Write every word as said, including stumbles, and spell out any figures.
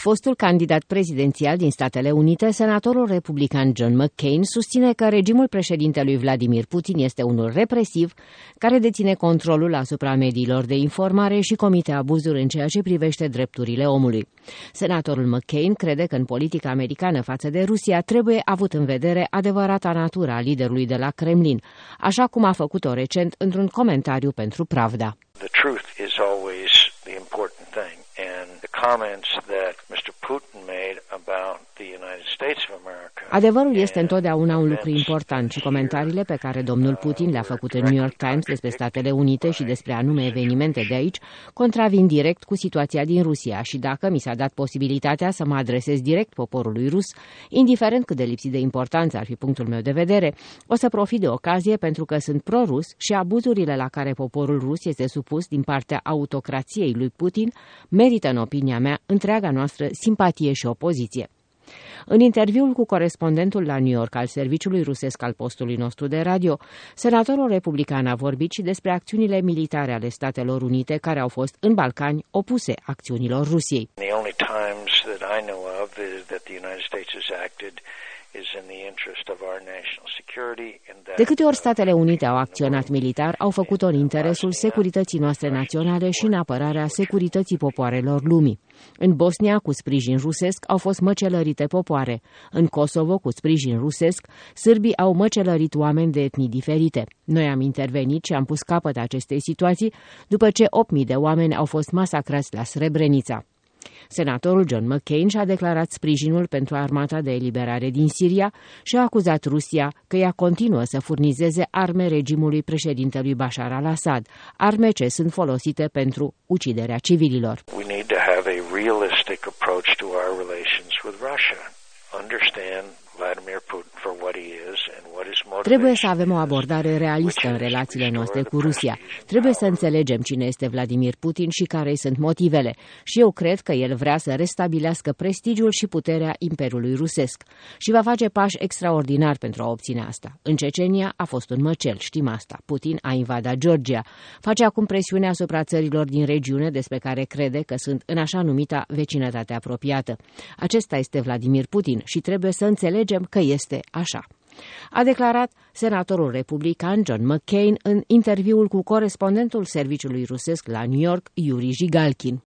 Fostul candidat prezidențial din Statele Unite, senatorul republican John McCain, susține că regimul președintelui Vladimir Putin este unul represiv, care deține controlul asupra mediilor de informare și comite abuzuri în ceea ce privește drepturile omului. Senatorul McCain crede că în politica americană față de Rusia trebuie avut în vedere adevărata natură a liderului de la Kremlin, așa cum a făcut-o recent într-un comentariu pentru Pravda. The truth is always the important thing, and the comments that mister Putin made about the United States of America. Adevărul este întotdeauna un lucru important și comentariile pe care domnul Putin le-a făcut în New York Times despre Statele Unite și despre anume evenimente de aici contravin direct cu situația din Rusia și dacă mi s-a dat posibilitatea să mă adresez direct poporului rus, indiferent cât de lipsit de importanță ar fi punctul meu de vedere, o să profit de ocazie pentru că sunt pro-rus și abuzurile la care poporul rus este supus din partea autocrației lui Putin merită, în opinia mea, întreaga noastră simpatie și opoziție. În interviul cu corespondentul la New York al serviciului rusesc al postului nostru de radio, senatorul republican a vorbit și despre acțiunile militare ale Statelor Unite care au fost în Balcani opuse acțiunilor Rusiei. The only times that I know of is that the United States has acted is in the interest of our national security. De câte ori Statele Unite au acționat militar, au făcut-o în interesul securității noastre naționale și în apărarea securității popoarelor lumii. În Bosnia, cu sprijin rusesc, au fost măcelărite popoare. În Kosovo, cu sprijin rusesc, sârbii au măcelărit oameni de etnii diferite. Noi am intervenit și am pus capăt acestei situații după ce opt mii de oameni au fost masacrați la Srebrenica. Senatorul John McCain și-a declarat sprijinul pentru armata de eliberare din Siria și a acuzat Rusia că ea continuă să furnizeze arme regimului președintelui Bashar al-Assad, arme ce sunt folosite pentru uciderea civililor. We need to have a realistic approach to our relations with Russia. Understand Vladimir Putin for what he is and what his motivation. Trebuie să avem o abordare realistă în relațiile noastre cu Rusia. Trebuie să înțelegem cine este Vladimir Putin și care îi sunt motivele. Și eu cred că el vrea să restabilească prestigiul și puterea Imperiului Rusesc. Și va face pași extraordinari pentru a obține asta. În Cecenia a fost un măcel, știm asta. Putin a invadat Georgia. Face acum presiune asupra țărilor din regiune despre care crede că sunt în așa numita vecinătate apropiată. Acesta este Vladimir Putin și trebuie să înțelegem că este așa, a declarat senatorul republican John McCain în interviul cu corespondentul serviciului rusesc la New York, Yuri Jigalkin.